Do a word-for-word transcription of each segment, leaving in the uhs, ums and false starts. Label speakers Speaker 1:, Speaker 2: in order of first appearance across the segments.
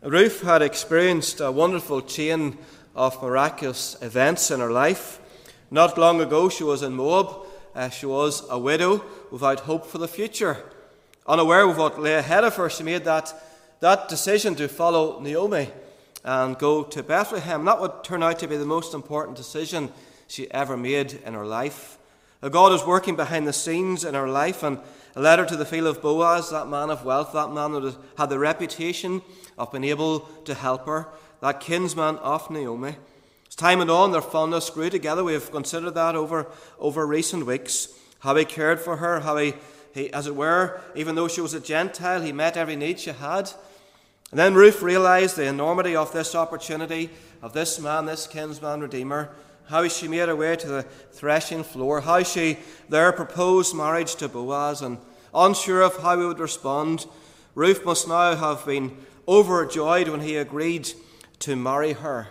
Speaker 1: Ruth had experienced a wonderful chain of miraculous events in her life. Not long ago she was in Moab. Uh, she was a widow without hope for the future. Unaware of what lay ahead of her, she made that, that decision to follow Naomi and go to Bethlehem. That would turn out to be the most important decision she ever made in her life. God is working behind the scenes in her life, and a letter to the field of Boaz, that man of wealth, that man that had the reputation of being able to help her, that kinsman of Naomi. As time went on, their fondness grew together. We have considered that over, over recent weeks. How he cared for her, how he, he, as it were, even though she was a Gentile, he met every need she had. And then Ruth realized the enormity of this opportunity, of this man, this kinsman redeemer, how she made her way to the threshing floor, how she there proposed marriage to Boaz, and unsure of how he would respond, Ruth must now have been overjoyed when he agreed to marry her.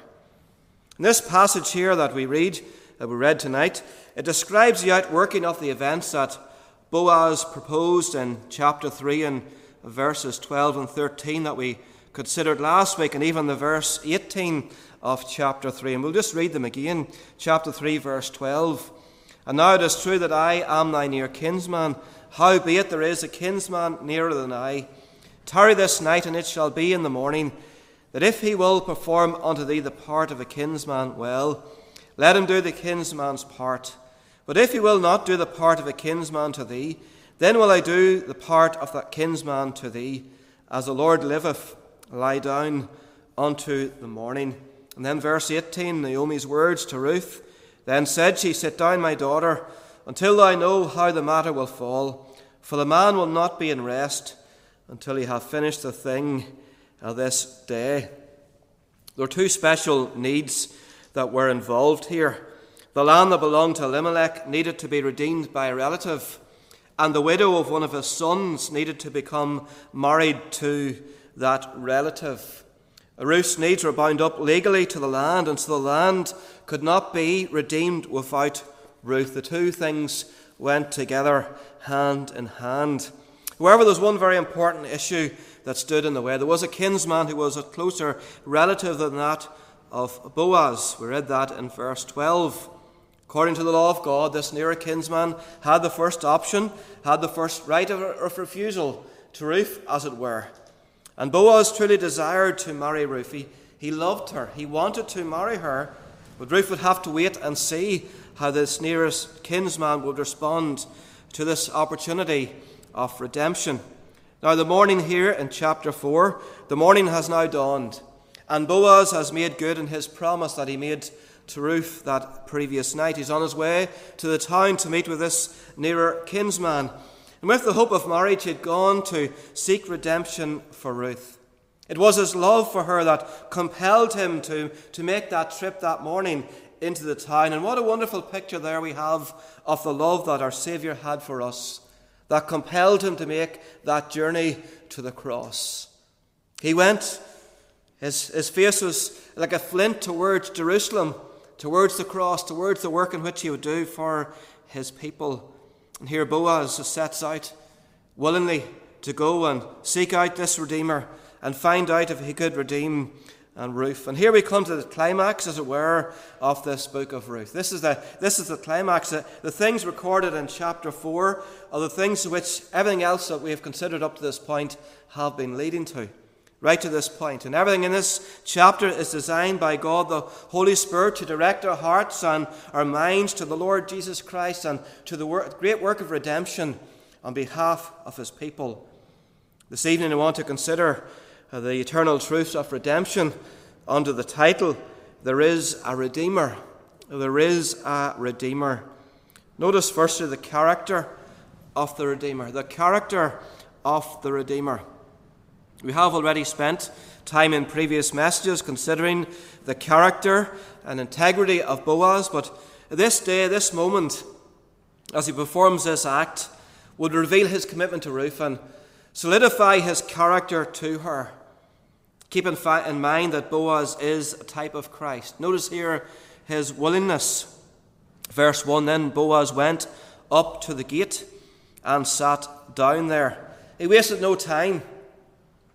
Speaker 1: In this passage here that we read, that we read tonight, it describes the outworking of the events that Boaz proposed in chapter three and verses twelve and thirteen that we considered last week, and even the verse eighteen of chapter three. And we'll just read them again. Chapter three, verse twelve. And now it is true that I am thy near kinsman. Howbeit there is a kinsman nearer than I. Tarry this night, and it shall be in the morning, that if he will perform unto thee the part of a kinsman, well, let him do the kinsman's part. But if he will not do the part of a kinsman to thee, then will I do the part of that kinsman to thee. As the Lord liveth, lie down unto the morning. And then verse eighteen, Naomi's words to Ruth. Then said she, Sit down, my daughter, until thou know how the matter will fall. For the man will not be in rest until he have finished the thing of this day. There are two special needs that were involved here. The land that belonged to Elimelech needed to be redeemed by a relative, and the widow of one of his sons needed to become married to that relative. Ruth's needs were bound up legally to the land, and so the land could not be redeemed without Ruth. The two things went together hand in hand. However, there was one very important issue that stood in the way. There was a kinsman who was a closer relative than that of Boaz. We read that in verse twelve. According to the law of God, this nearer kinsman had the first option, had the first right of, of refusal to Ruth, as it were. And Boaz truly desired to marry Ruth. He, he loved her. He wanted to marry her. But Ruth would have to wait and see how this nearest kinsman would respond to this opportunity of redemption. Now, the morning here in chapter four, the morning has now dawned. And Boaz has made good in his promise that he made to Ruth that previous night. He's on his way to the town to meet with this nearer kinsman. And with the hope of marriage, he had gone to seek redemption for Ruth. It was his love for her that compelled him to, to make that trip that morning into the town. And what a wonderful picture there we have of the love that our Saviour had for us, that compelled him to make that journey to the cross. He went, his, his face was like a flint towards Jerusalem, towards the cross, towards the work in which he would do for his people. And here Boaz sets out willingly to go and seek out this Redeemer and find out if he could redeem and Ruth. And here we come to the climax, as it were, of this book of Ruth. This is the, this is the climax. The, the things recorded in chapter four are the things to which everything else that we have considered up to this point have been leading to. Right to this point. And everything in this chapter is designed by God, the Holy Spirit, to direct our hearts and our minds to the Lord Jesus Christ and to the work, great work of redemption on behalf of his people. This evening I want to consider uh, the eternal truths of redemption under the title, There is a Redeemer. There is a Redeemer. Notice firstly the character of the Redeemer. The character of the Redeemer. We have already spent time in previous messages considering the character and integrity of Boaz, but this day, this moment, as he performs this act, would reveal his commitment to Ruth and solidify his character to her. Keep in, fa- in mind that Boaz is a type of Christ. Notice here his willingness. Verse one, then Boaz went up to the gate and sat down there. He wasted no time.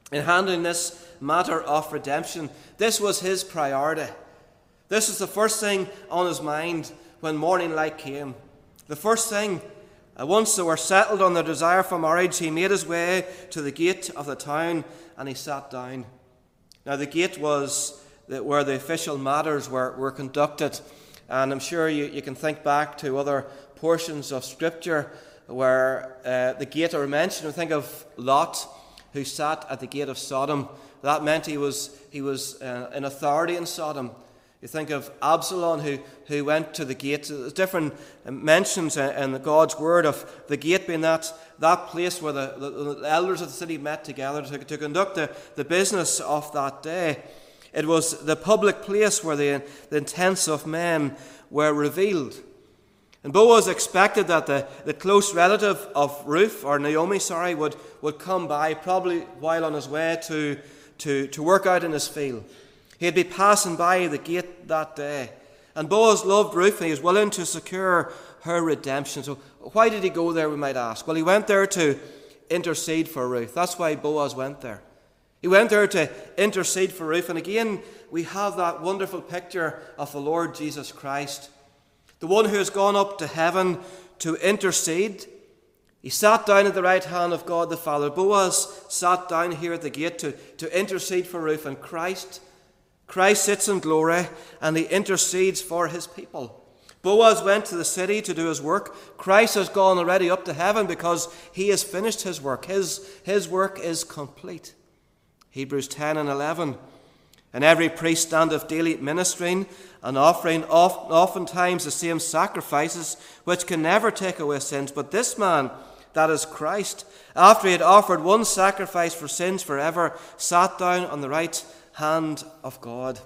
Speaker 1: In handling this matter of redemption, this was his priority. This was the first thing on his mind when morning light came. The first thing, uh, once they were settled on their desire for marriage, he made his way to the gate of the town and he sat down. Now the gate was the, where the official matters were, were conducted. And I'm sure you, you can think back to other portions of Scripture where uh, the gate are mentioned. Think of Lot, who sat at the gate of Sodom. That meant he was he was uh, in authority in Sodom. You think of Absalom, who, who went to the gate. There's different mentions in God's word of the gate being that, that place where the, the, the elders of the city met together to, to conduct the, the business of that day. It was the public place where the, the intents of men were revealed. And Boaz expected that the, the close relative of Ruth, or Naomi, sorry, would, would come by, probably while on his way to, to, to work out in his field. He'd be passing by the gate that day. And Boaz loved Ruth and he was willing to secure her redemption. So why did he go there, we might ask? Well, he went there to intercede for Ruth. That's why Boaz went there. He went there to intercede for Ruth. And again, we have that wonderful picture of the Lord Jesus Christ, the one who has gone up to heaven to intercede. He sat down at the right hand of God the Father. Boaz sat down here at the gate to, to intercede for Ruth. And Christ, Christ sits in glory and he intercedes for his people. Boaz went to the city to do his work. Christ has gone already up to heaven because he has finished his work. His, his work is complete. Hebrews ten and eleven. And every priest standeth daily ministering and offering oft, oftentimes the same sacrifices, which can never take away sins. But this man, that is Christ, after he had offered one sacrifice for sins forever, sat down on the right hand of God.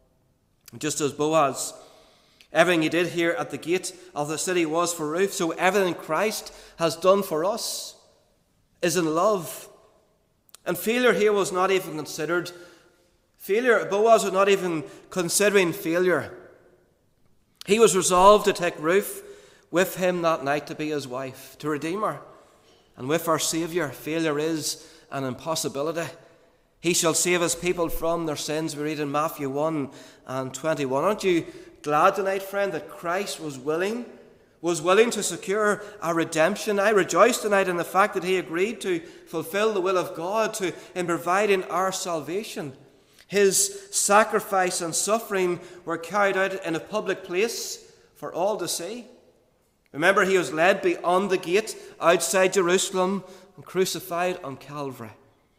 Speaker 1: Just as Boaz, everything he did here at the gate of the city was for Ruth, so everything Christ has done for us is in love. And failure here was not even considered. Failure, Boaz was not even considering failure. He was resolved to take Ruth with him that night to be his wife, to redeem her. And with our Saviour, failure is an impossibility. He shall save his people from their sins, we read in Matthew one and twenty-one. Aren't you glad tonight, friend, that Christ was willing, was willing to secure our redemption? I rejoice tonight in the fact that he agreed to fulfill the will of God to, in providing our salvation. His sacrifice and suffering were carried out in a public place for all to see. Remember, he was led beyond the gate outside Jerusalem and crucified on Calvary.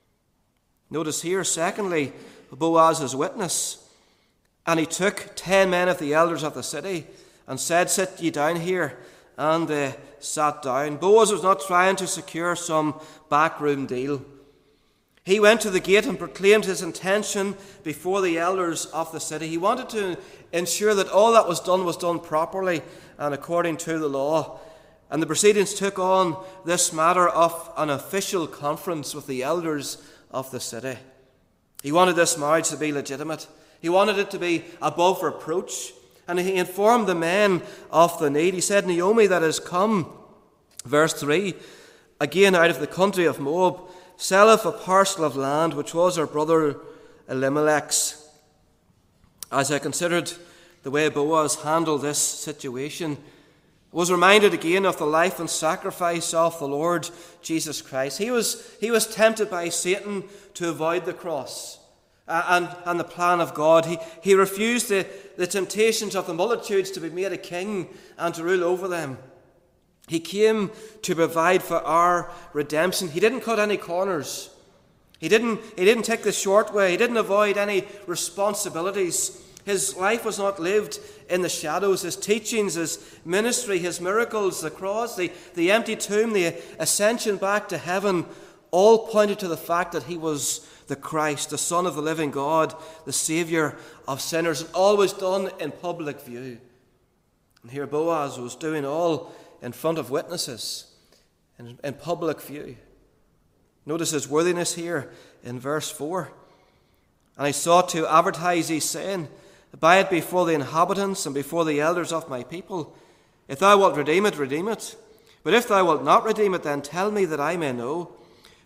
Speaker 1: Notice here, secondly, Boaz's witness. And he took ten men of the elders of the city and said, sit ye down here. And they sat down. Boaz was not trying to secure some backroom deal. He went to the gate and proclaimed his intention before the elders of the city. He wanted to ensure that all that was done was done properly and according to the law. And the proceedings took on this matter of an official conference with the elders of the city. He wanted this marriage to be legitimate. He wanted it to be above reproach. And he informed the men of the need. He said, Naomi that is come, verse three, again out of the country of Moab, selleth a parcel of land which was her brother Elimelech's. As I considered the way Boaz handled this situation, I was reminded again of the life and sacrifice of the Lord Jesus Christ. He was, he was tempted by Satan to avoid the cross uh, and, and the plan of God. He, he refused the, the temptations of the multitudes to be made a king and to rule over them. He came to provide for our redemption. He didn't cut any corners. He didn't, he didn't take the short way. He didn't avoid any responsibilities. His life was not lived in the shadows. His teachings, his ministry, his miracles, the cross, the, the empty tomb, the ascension back to heaven, all pointed to the fact that he was the Christ, the Son of the living God, the Saviour of sinners, and always done in public view. And here Boaz was doing all in front of witnesses, in, in public view. Notice his worthiness here in verse four. And I sought to advertise thee, saying, buy it before the inhabitants and before the elders of my people. If thou wilt redeem it, redeem it. But if thou wilt not redeem it, then tell me that I may know.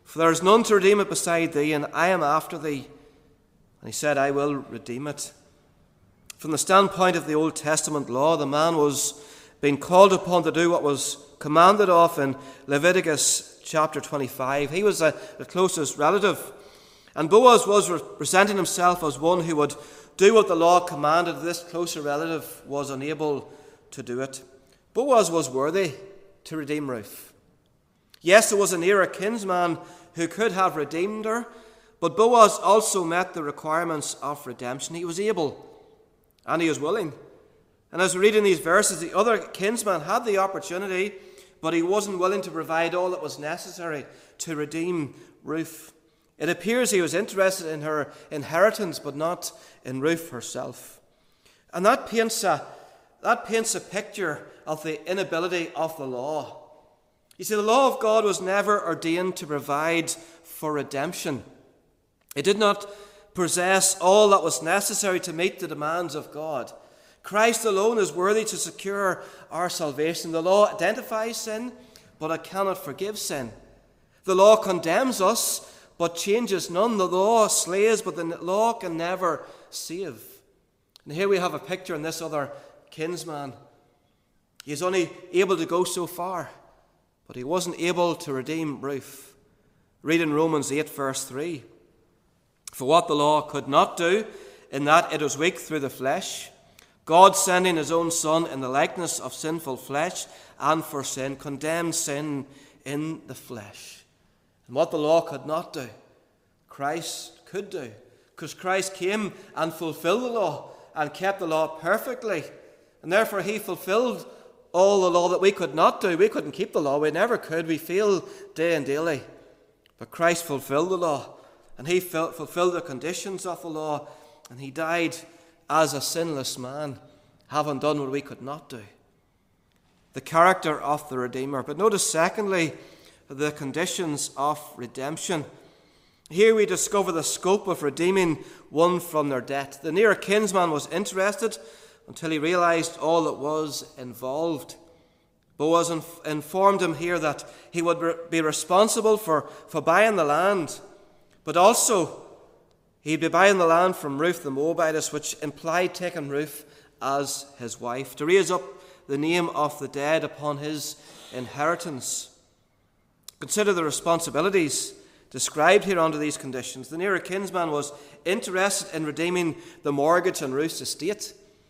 Speaker 1: For there is none to redeem it beside thee, and I am after thee. And he said, I will redeem it. From the standpoint of the Old Testament law, the man was being called upon to do what was commanded of in Leviticus chapter twenty-five. He was a, the closest relative. And Boaz was presenting himself as one who would do what the law commanded. This closer relative was unable to do it. Boaz was worthy to redeem Ruth. Yes, there was a nearer kinsman who could have redeemed her, but Boaz also met the requirements of redemption. He was able and he was willing. And as we read in these verses, the other kinsman had the opportunity, but he wasn't willing to provide all that was necessary to redeem Ruth. It appears he was interested in her inheritance, but not in Ruth herself. And that paints a, that paints a picture of the inability of the law. You see, the law of God was never ordained to provide for redemption. It did not possess all that was necessary to meet the demands of God. Christ alone is worthy to secure our salvation. The law identifies sin, but it cannot forgive sin. The law condemns us, but changes none. The law slays, but the law can never save. And here we have a picture in this other kinsman. He is only able to go so far, but he wasn't able to redeem Ruth. Read in Romans eight, verse three. For what the law could not do, in that it was weak through the flesh, God sending his own Son in the likeness of sinful flesh, and for sin, condemned sin in the flesh. And what the law could not do, Christ could do. Because Christ came and fulfilled the law and kept the law perfectly. And therefore he fulfilled all the law that we could not do. We couldn't keep the law. We never could. We fail day and daily. But Christ fulfilled the law. And he fulfilled the conditions of the law. And he died as a sinless man, having done what we could not do. The character of the Redeemer. But notice secondly, the conditions of redemption. Here we discover the scope of redeeming one from their debt. The nearer kinsman was interested until he realized all that was involved. Boaz inf- informed him here that he would re- be responsible for, for buying the land, but also he'd be buying the land from Ruth the Moabitess, which implied taking Ruth as his wife, to raise up the name of the dead upon his inheritance. Consider the responsibilities described here under these conditions. The nearer kinsman was interested in redeeming the mortgage on Ruth's estate.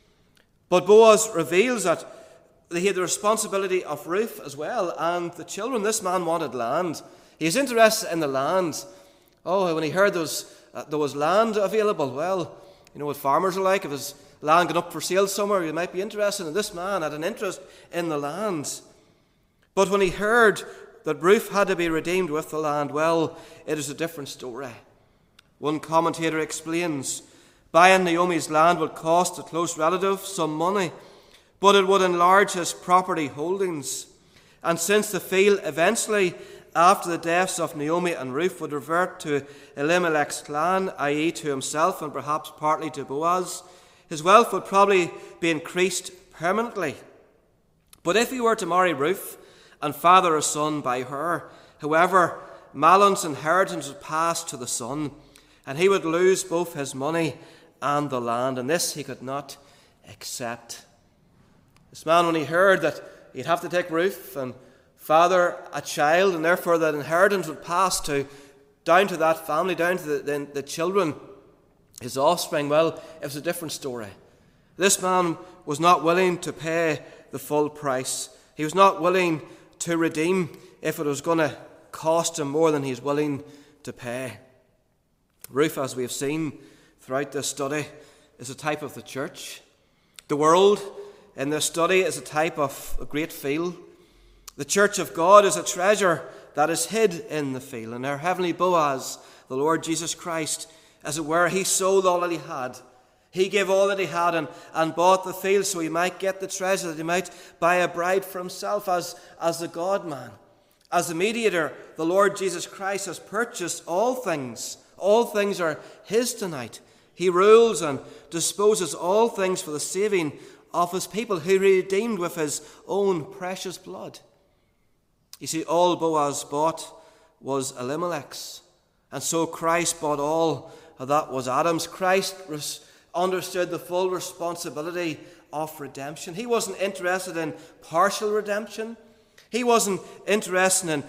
Speaker 1: But Boaz reveals that he had the responsibility of Ruth as well and the children. This man wanted land. He was interested in the land. Oh, when he heard there was, uh, there was land available, well, you know what farmers are like. If there's land going up for sale somewhere, you might be interested. And this man had an interest in the land. But when he heard that Ruth had to be redeemed with the land, well, it is a different story. One commentator explains, buying Naomi's land would cost a close relative some money, but it would enlarge his property holdings. And since the field eventually, after the deaths of Naomi and Ruth, would revert to Elimelech's clan, that is to himself and perhaps partly to Boaz, his wealth would probably be increased permanently. But if he were to marry Ruth and father a son by her, however, Mahlon's inheritance would pass to the son, and he would lose both his money and the land, and this he could not accept. This man, when he heard that he'd have to take Ruth and father a child, and therefore that inheritance would pass to down to that family, down to the, the, the children, his offspring, well, it was a different story. This man was not willing to pay the full price. He was not willing to redeem if it was going to cost him more than he's willing to pay. Ruth, as we have seen throughout this study, is a type of the church. The world in this study is a type of a great field. The church of God is a treasure that is hid in the field. And our heavenly Boaz, the Lord Jesus Christ, as it were, he sold all that he had. He gave all that he had and, and bought the field so he might get the treasure, that he might buy a bride for himself as, as the God-man. As the mediator, the Lord Jesus Christ has purchased all things. All things are his tonight. He rules and disposes all things for the saving of his people, who he redeemed with his own precious blood. You see, all Boaz bought was Elimelech's. And so Christ bought all that was Adam's. Christ res- understood the full responsibility of redemption. He wasn't interested in partial redemption. He wasn't interested in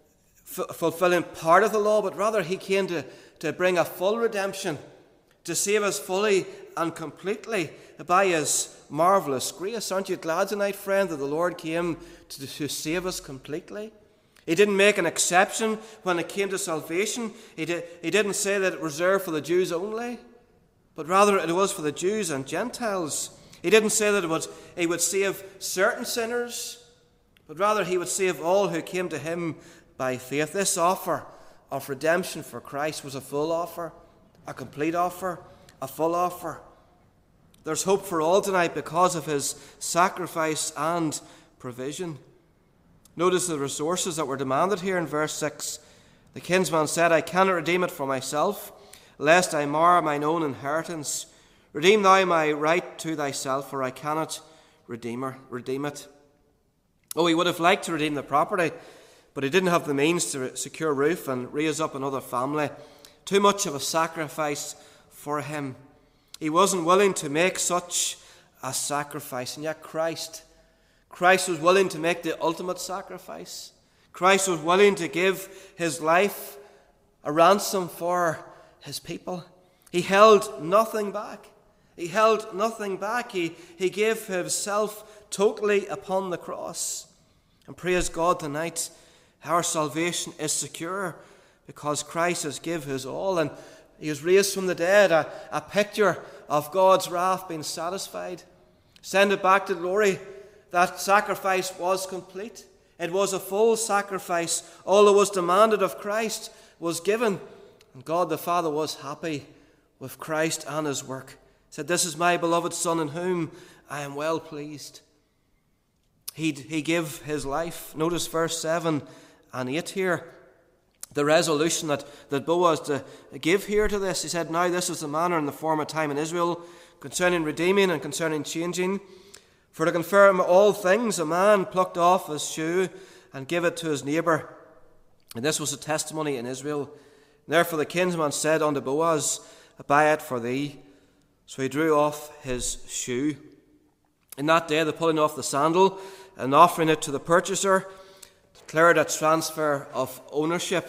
Speaker 1: f- fulfilling part of the law, but rather he came to, to bring a full redemption, to save us fully and completely by his marvellous grace. Aren't you glad tonight, friend, that the Lord came to, to save us completely? He didn't make an exception when it came to salvation. He, did, he didn't say that it was reserved for the Jews only, but rather it was for the Jews and Gentiles. He didn't say that it would, he would save certain sinners, but rather he would save all who came to him by faith. This offer of redemption for Christ was a full offer, a complete offer, a full offer. There's hope for all tonight because of his sacrifice and provision. Notice the resources that were demanded here in verse six. The kinsman said, I cannot redeem it for myself, lest I mar mine own inheritance. Redeem thou my right to thyself, for I cannot redeem, her, redeem it. Oh, he would have liked to redeem the property, but he didn't have the means to secure a roof and raise up another family. Too much of a sacrifice for him. He wasn't willing to make such a sacrifice, and yet Christ Christ was willing to make the ultimate sacrifice. Christ was willing to give his life a ransom for his people. He held nothing back. He held nothing back. He, he gave himself totally upon the cross. And praise God tonight, our salvation is secure because Christ has given his all, and he was raised from the dead, a, a picture of God's wrath being satisfied. Send it back to glory. That sacrifice was complete. It was a full sacrifice. All that was demanded of Christ was given. And God the Father was happy with Christ and his work. He said, this is my beloved Son in whom I am well pleased. He, he gave his life. Notice verse seven and eight here. The resolution that, that Boaz to give here to this. He said, now this is the manner and the form of time in Israel concerning redeeming and concerning changing. For to confirm all things, a man plucked off his shoe and gave it to his neighbour. And this was a testimony in Israel. Therefore the kinsman said unto Boaz, buy it for thee. So he drew off his shoe. In that day, the pulling off the sandal and offering it to the purchaser declared a transfer of ownership.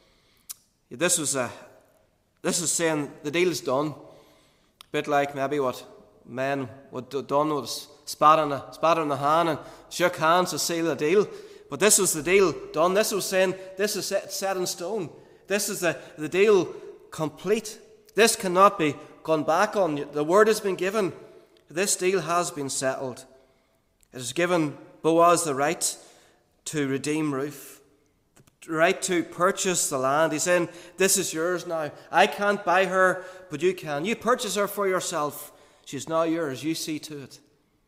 Speaker 1: This was a, this is saying the deal is done. A bit like maybe what men would have done was spat on, the, spat on the hand and shook hands to seal the deal. But this was the deal done. This was saying this is set, set in stone. This is the, the deal complete. This cannot be gone back on. The word has been given. This deal has been settled. It has given Boaz the right to redeem Ruth, the right to purchase the land. He's saying, this is yours now. I can't buy her, but you can. You purchase her for yourself. She's now yours. You see to it.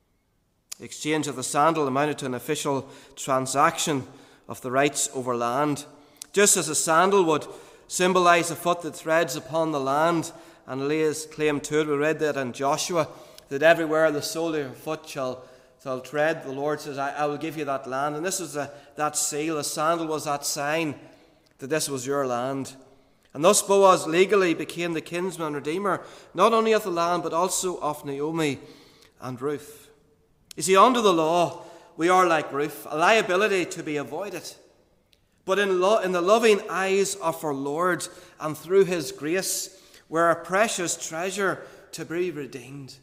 Speaker 1: The exchange of the sandal amounted to an official transaction of the rights over land. Just as a sandal would symbolize a foot that treads upon the land and lays claim to it. We read that in Joshua, that everywhere the sole of your foot shall, shall tread, the Lord says, I, I will give you that land. And this is a, that seal. The sandal was that sign that this was your land. And thus Boaz legally became the kinsman redeemer, not only of the land, but also of Naomi and Ruth. You see, under the law, we are like Ruth, a liability to be avoided. But in, lo- in the loving eyes of our Lord and through his grace, we're a precious treasure to be redeemed.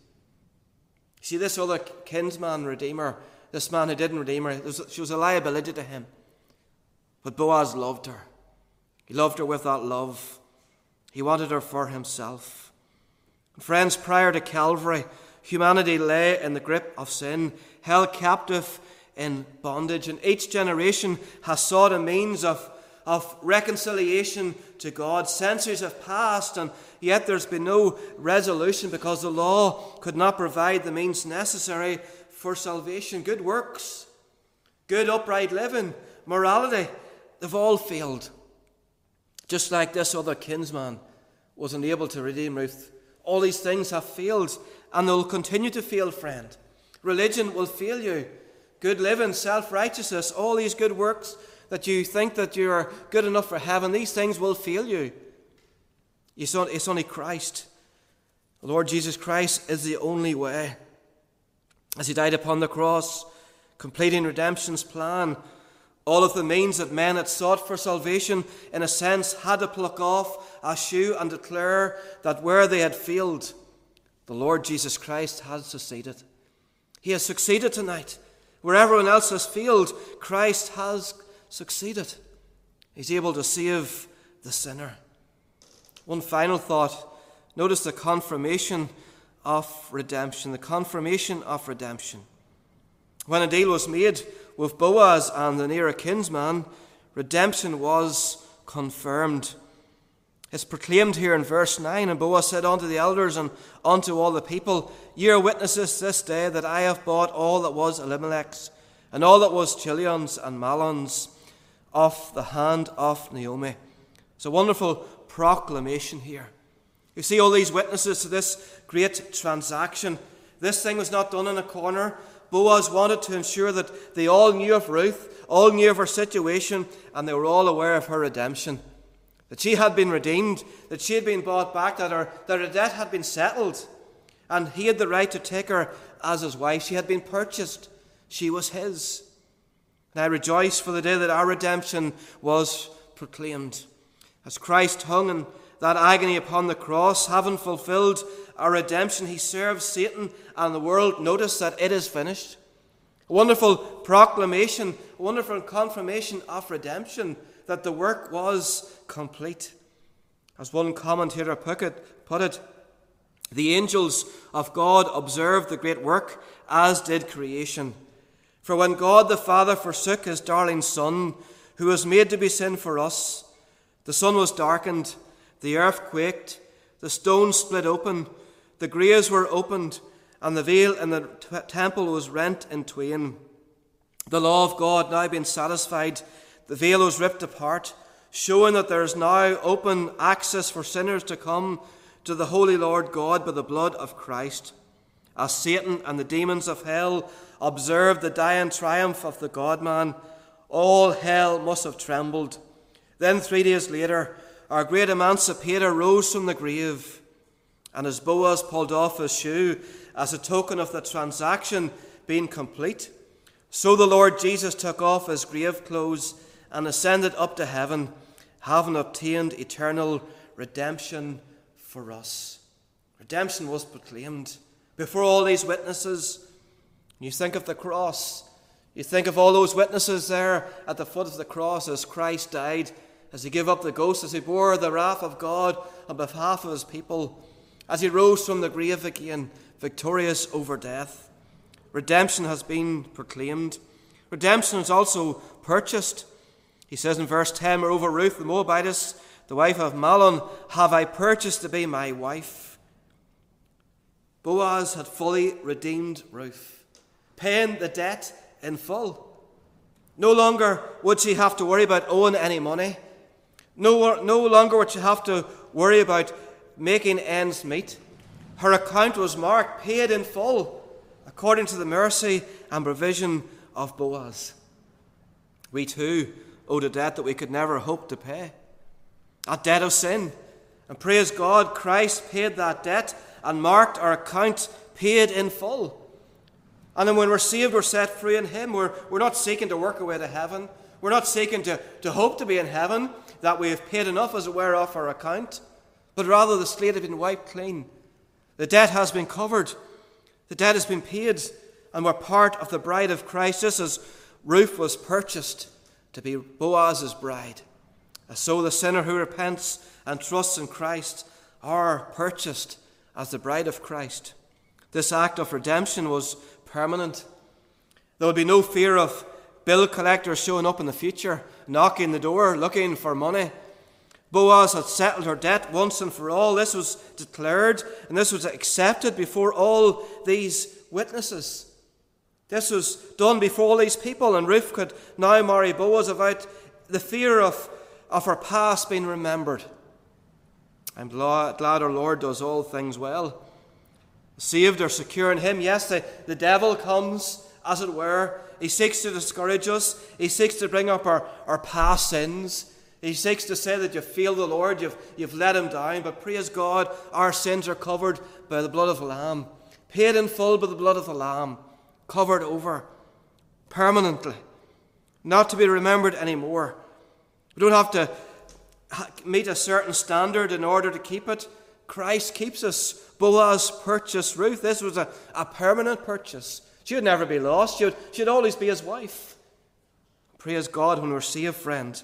Speaker 1: See, this other kinsman redeemer, this man who didn't redeem her, she was a liability to him. But Boaz loved her. He loved her with that love. He wanted her for himself. And friends, prior to Calvary, humanity lay in the grip of sin, held captive in bondage. And each generation has sought a means of, of reconciliation to God. Centuries have passed, and yet there's been no resolution because the law could not provide the means necessary for salvation. Good works, good upright living, morality, they've all failed. Just like this other kinsman was unable to redeem Ruth. All these things have failed, and they'll continue to fail, friend. Religion will fail you. Good living, self-righteousness, all these good works, that you think that you are good enough for heaven, these things will fail you. It's only Christ. The Lord Jesus Christ is the only way. As he died upon the cross, completing redemption's plan, all of the means that men had sought for salvation, in a sense, had to pluck off a shoe and declare that where they had failed, the Lord Jesus Christ has succeeded. He has succeeded tonight. Where everyone else has failed, Christ has succeeded. He's able to save the sinner. One final thought. Notice the confirmation of redemption. The confirmation of redemption. When a deal was made with Boaz and the nearer kinsman, redemption was confirmed. It's proclaimed here in verse nine, and Boaz said unto the elders and unto all the people, Ye are witnesses this day that I have bought all that was Elimelech's, and all that was Chilion's and Mahlon's, of the hand of Naomi. It's a wonderful proclamation here. You see all these witnesses to this great transaction. This thing was not done in a corner. Boaz wanted to ensure that they all knew of Ruth, all knew of her situation, and they were all aware of her redemption. That she had been redeemed, that she had been bought back, that her, that her debt had been settled, and he had the right to take her as his wife. She had been purchased. She was his. And I rejoice for the day that our redemption was proclaimed. As Christ hung in that agony upon the cross, having fulfilled our redemption, he served Satan and the world. Notice that it is finished. A wonderful proclamation, a wonderful confirmation of redemption, that the work was complete. As one commentator put it, put it, the angels of God observed the great work, as did creation. For when God the Father forsook his darling Son, who was made to be sin for us, the sun was darkened, the earth quaked, the stones split open, the graves were opened, and the veil in the t- temple was rent in twain. The law of God now being satisfied, the veil was ripped apart, showing that there is now open access for sinners to come to the Holy Lord God by the blood of Christ. As Satan and the demons of hell observed the dying triumph of the God-man, all hell must have trembled. Then three days later, our great emancipator rose from the grave, and as Boaz pulled off his shoe as a token of the transaction being complete, so the Lord Jesus took off his grave clothes and ascended up to heaven, having obtained eternal redemption for us. Redemption was proclaimed before all these witnesses. You think of the cross. You think of all those witnesses there at the foot of the cross as Christ died, as he gave up the ghost, as he bore the wrath of God on behalf of his people, as he rose from the grave again, victorious over death. Redemption has been proclaimed. Redemption is also purchased. He says in verse ten, Moreover, Ruth the Moabitess, the wife of Mahlon, have I purchased to be my wife. Boaz had fully redeemed Ruth, paying the debt in full. No longer would she have to worry about owing any money. No, no longer would she have to worry about making ends meet. Her account was marked, paid in full, according to the mercy and provision of Boaz. We too owed a debt that we could never hope to pay, a debt of sin. And praise God, Christ paid that debt and marked our account paid in full. And then when we're saved, we're set free in him. We're, we're not seeking to work our way to heaven. We're not seeking to, to hope to be in heaven, that we have paid enough, as it were, off our account. But rather the slate has been wiped clean. The debt has been covered. The debt has been paid. And we're part of the bride of Christ, just as Ruth was purchased to be Boaz's bride. So the sinner who repents and trusts in Christ are purchased as the bride of Christ. This act of redemption was permanent. There would be no fear of bill collectors showing up in the future, knocking the door, looking for money. Boaz had settled her debt once and for all. This was declared and this was accepted before all these witnesses. This was done before all these people, and Ruth could now marry Boaz without the fear of, of her past being remembered. I'm glad our Lord does all things well. Saved or secure in him, yes, the, the devil comes as it were. He seeks to discourage us. He seeks to bring up our, our past sins. He seeks to say that you failed the Lord, you've, you've let him down. But praise God, our sins are covered by the blood of the Lamb. Paid in full by the blood of the Lamb. Covered over permanently. Not to be remembered anymore. We don't have to meet a certain standard in order to keep it. Christ keeps us. Boaz purchased Ruth. This was a, a permanent purchase. She would never be lost. She would, she would always be his wife. Praise God, when we're saved, friend,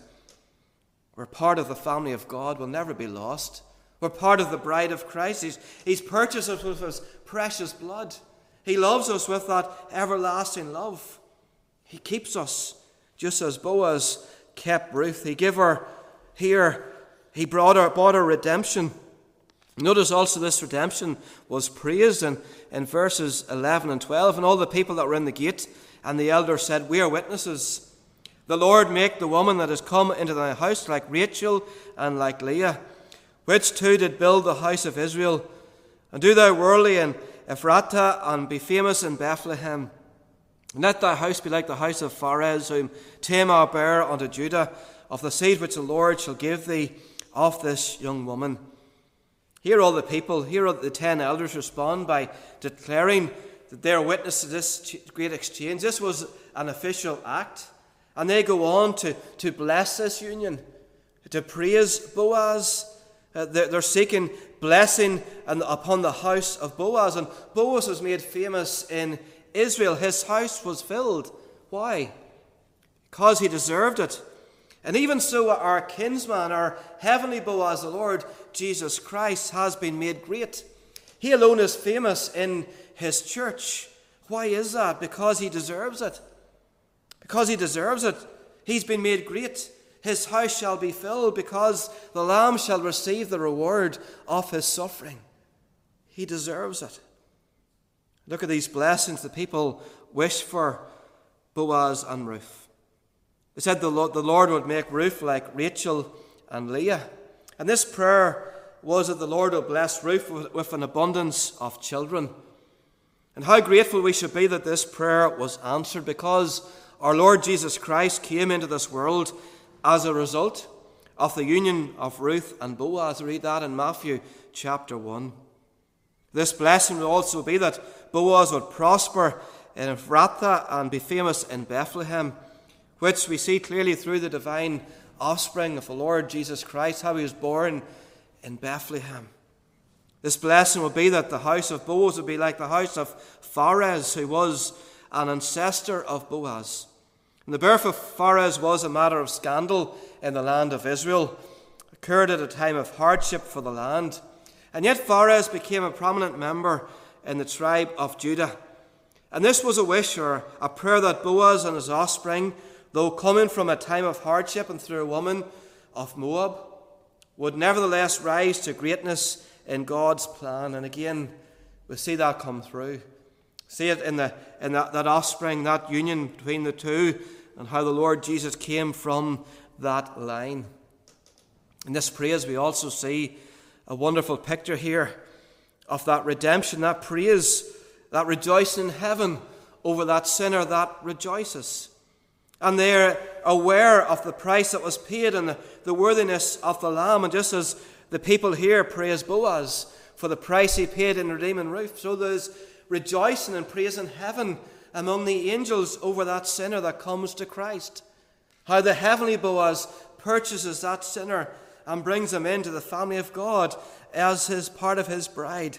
Speaker 1: we're part of the family of God. We'll never be lost. We're part of the bride of Christ. He's, he's purchased us with his precious blood. He loves us with that everlasting love. He keeps us, just as Boaz kept Ruth. He gave her here, he brought her, bought her redemption. Notice also this redemption was praised in, in verses eleven and twelve. And all the people that were in the gate and the elders said, we are witnesses. The Lord make the woman that is come into thy house like Rachel and like Leah, which two did build the house of Israel. And do thou worldly in Ephratah, and be famous in Bethlehem. And let thy house be like the house of Pharez, whom Tamar bare unto Judah, of the seed which the Lord shall give thee of this young woman. Here all the people, here all the ten elders respond by declaring that they are witness to this great exchange. This was an official act. And they go on to, to bless this union, to praise Boaz. Uh, they're, they're seeking blessing and, upon the house of Boaz. And Boaz was made famous in Israel. His house was filled. Why? Because he deserved it. And even so, our kinsman, our heavenly Boaz, the Lord Jesus Christ, has been made great. He alone is famous in his church. Why is that? Because he deserves it. Because he deserves it. He's been made great. His house shall be filled, because the Lamb shall receive the reward of his suffering. He deserves it. Look at these blessings the people wish for Boaz and Ruth. They said the Lord, the Lord would make Ruth like Rachel and Leah. And this prayer was that the Lord would bless Ruth with, with an abundance of children. And how grateful we should be that this prayer was answered, because our Lord Jesus Christ came into this world as a result of the union of Ruth and Boaz. We read that in Matthew chapter one. This blessing will also be that Boaz would prosper in Ephratah and be famous in Bethlehem, which we see clearly through the divine offspring of the Lord Jesus Christ, how he was born in Bethlehem. This blessing will be that the house of Boaz will be like the house of Pharez, who was an ancestor of Boaz. And the birth of Pharez was a matter of scandal in the land of Israel. It occurred at a time of hardship for the land. And yet Pharez became a prominent member in the tribe of Judah. And this was a wish or a prayer that Boaz and his offspring, though coming from a time of hardship and through a woman of Moab, would nevertheless rise to greatness in God's plan. And again, we see that come through. See it in, the, in that, that offspring, that union between the two, and how the Lord Jesus came from that line. In this praise, we also see a wonderful picture here of that redemption, that praise, that rejoicing in heaven over that sinner that rejoices. And they're aware of the price that was paid and the, the worthiness of the Lamb. And just as the people here praise Boaz for the price he paid in redeeming Ruth, so there's rejoicing and praise in heaven among the angels over that sinner that comes to Christ. How the heavenly Boaz purchases that sinner and brings him into the family of God as his part of his bride.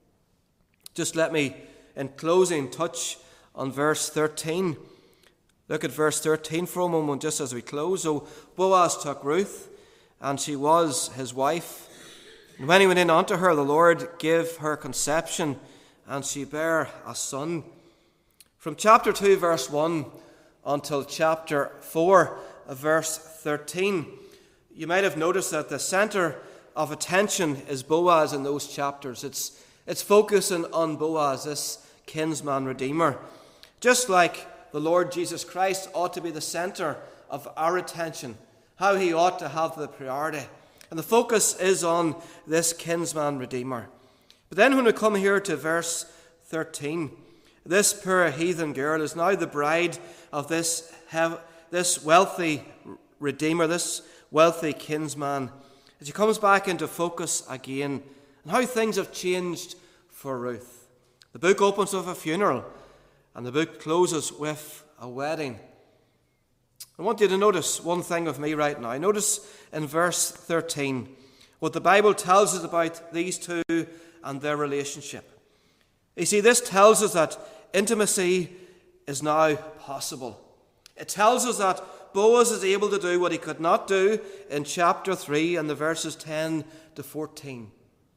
Speaker 1: Just let me, in closing, touch on verse thirteen. Look at verse thirteen for a moment, just as we close. So Boaz took Ruth, and she was his wife. And when he went in unto her, the Lord gave her conception, and she bare a son. From chapter two, verse one, until chapter four, verse thirteen, you might have noticed that the center of attention is Boaz in those chapters. It's, it's focusing on Boaz, this kinsman redeemer. Just like the Lord Jesus Christ ought to be the center of our attention, how he ought to have the priority. And the focus is on this kinsman redeemer. But then when we come here to verse thirteen, This poor heathen girl is now the bride of this, hev- this wealthy Redeemer, this wealthy kinsman. As he comes back into focus again, and how things have changed for Ruth. The book opens with a funeral, and the book closes with a wedding. I want you to notice one thing with me right now. Notice in verse thirteen what the Bible tells us about these two and their relationship. You see, this tells us that intimacy is now possible. It tells us that Boaz is able to do what he could not do in chapter three and the verses ten to fourteen.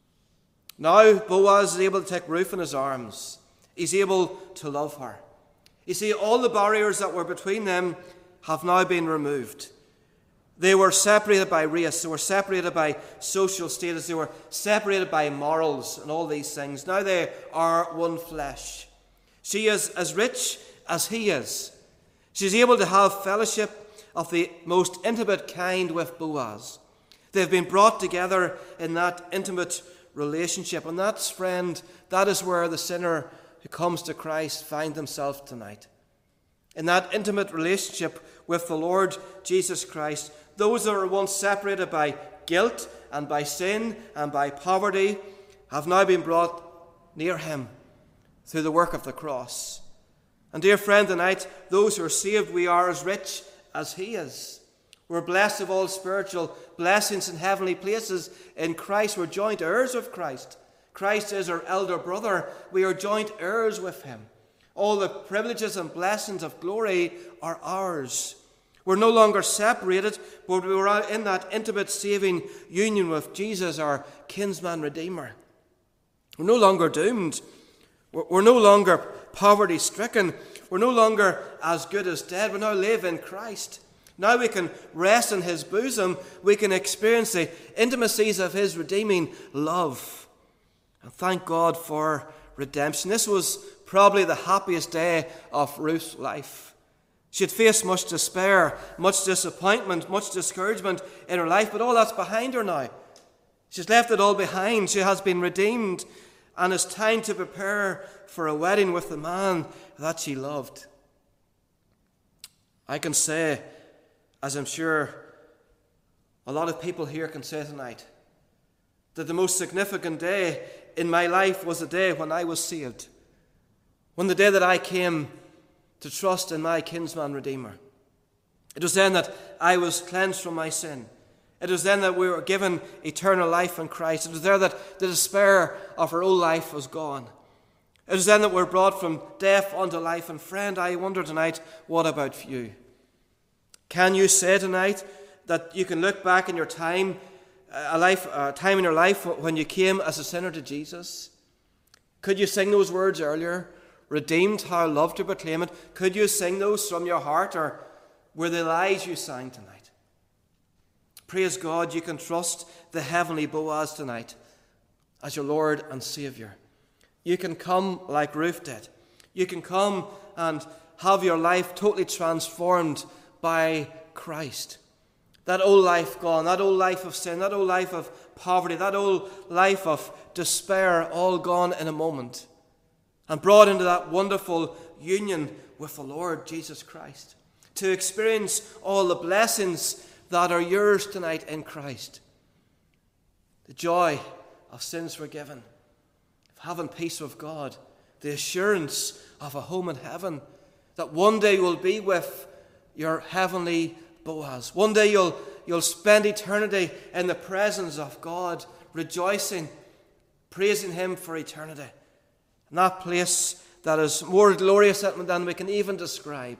Speaker 1: Now Boaz is able to take Ruth in his arms. He's able to love her. You see, all the barriers that were between them have now been removed. They were separated by race. They were separated by social status. They were separated by morals and all these things. Now they are one flesh. She is as rich as he is. She's able to have fellowship of the most intimate kind with Boaz. They've been brought together in that intimate relationship. And that's, friend, that is where the sinner who comes to Christ finds himself tonight. In that intimate relationship with the Lord Jesus Christ, those that were once separated by guilt and by sin and by poverty have now been brought near him through the work of the cross. And dear friend, tonight, those who are saved, we are as rich as he is. We're blessed of all spiritual blessings in heavenly places in Christ. We're joint heirs of Christ. Christ is our elder brother. We are joint heirs with him. All the privileges and blessings of glory are ours. We're no longer separated, but we are in that intimate saving union with Jesus, our kinsman redeemer. We're no longer doomed. We're no longer poverty-stricken. We're no longer as good as dead. We now live in Christ. Now we can rest in his bosom. We can experience the intimacies of his redeeming love. And thank God for redemption. This was probably the happiest day of Ruth's life. She had faced much despair, much disappointment, much discouragement in her life, but all that's behind her now. She's left it all behind. She has been redeemed, and it's time to prepare for a wedding with the man that she loved. I can say, as I'm sure a lot of people here can say tonight, that the most significant day in my life was the day when I was saved. When the day that I came to trust in my kinsman redeemer. It was then that I was cleansed from my sin. It was then that we were given eternal life in Christ. It was there that the despair of our old life was gone. It was then that we were brought from death unto life. And friend, I wonder tonight, what about you? Can you say tonight that you can look back in your time, a life, a time in your life when you came as a sinner to Jesus? Could you sing those words earlier? Redeemed, how I love to proclaim it. Could you sing those from your heart, or were they lies you sang tonight? Praise God, you can trust the heavenly Boaz tonight as your Lord and Saviour. You can come like Ruth did. You can come and have your life totally transformed by Christ. That old life gone, that old life of sin, that old life of poverty, that old life of despair, all gone in a moment. And brought into that wonderful union with the Lord Jesus Christ. To experience all the blessings that are yours tonight in Christ. The joy of sins forgiven. Of having peace with God. The assurance of a home in heaven. That one day you will be with your heavenly Boaz. One day you'll, you'll spend eternity in the presence of God. Rejoicing. Praising him for eternity. In that place that is more glorious than we can even describe.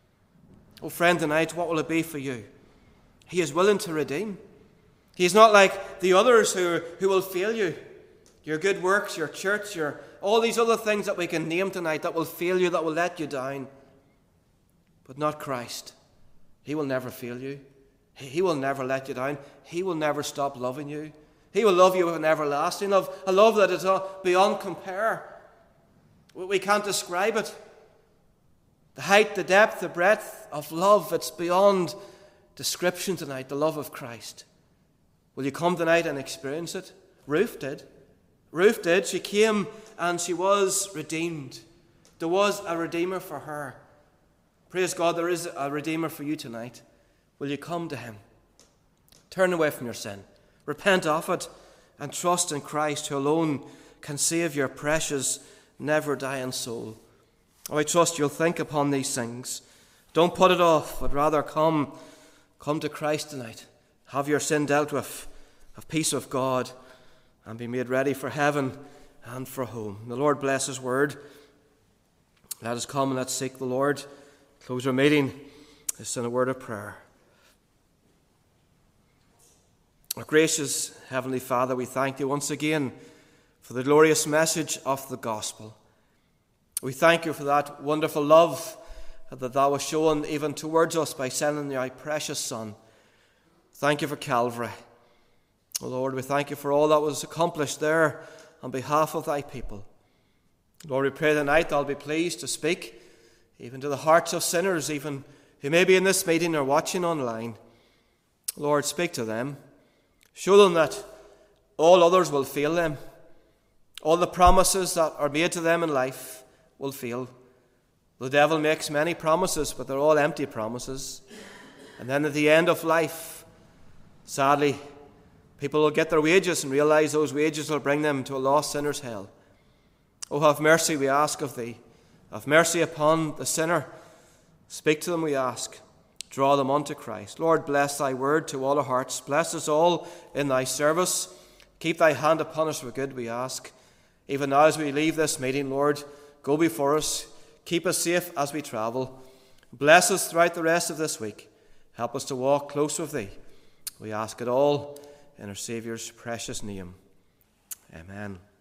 Speaker 1: Oh friend, tonight, what will it be for you? He is willing to redeem. He is not like the others who, who will fail you. Your good works, your church, your all these other things that we can name tonight that will fail you, that will let you down. But not Christ. He will never fail you. He, he will never let you down. He will never stop loving you. He will love you with an everlasting love. A love that is beyond compare. We can't describe it. The height, the depth, the breadth of love, it's beyond description tonight, the love of Christ. Will you come tonight and experience it? Ruth did. Ruth did. She came and she was redeemed. There was a Redeemer for her. Praise God, there is a Redeemer for you tonight. Will you come to him? Turn away from your sin. Repent of it and trust in Christ, who alone can save your precious, never-dying soul. Oh, I trust you'll think upon these things. Don't put it off, but rather come, come to Christ tonight. Have your sin dealt with, have peace with God, and be made ready for heaven and for home. The Lord bless his word. Let us come and let's seek the Lord. Close our meeting. It's in a word of prayer. Our gracious Heavenly Father, we thank you once again for the glorious message of the gospel. We thank you for that wonderful love that thou hast shown even towards us by sending thy precious Son. Thank you for Calvary. Oh Lord, we thank you for all that was accomplished there on behalf of thy people. Lord, we pray tonight thou be pleased to speak even to the hearts of sinners, even who may be in this meeting or watching online. Lord, speak to them. Show them that all others will fail them. All the promises that are made to them in life will fail. The devil makes many promises, but they're all empty promises. And then at the end of life, sadly, people will get their wages and realize those wages will bring them to a lost sinner's hell. Oh, have mercy, we ask of thee. Have mercy upon the sinner. Speak to them, we ask. Draw them unto Christ. Lord, bless thy word to all our hearts. Bless us all in thy service. Keep thy hand upon us for good, we ask. Even now as we leave this meeting, Lord, go before us. Keep us safe as we travel. Bless us throughout the rest of this week. Help us to walk close with thee. We ask it all in our Saviour's precious name. Amen.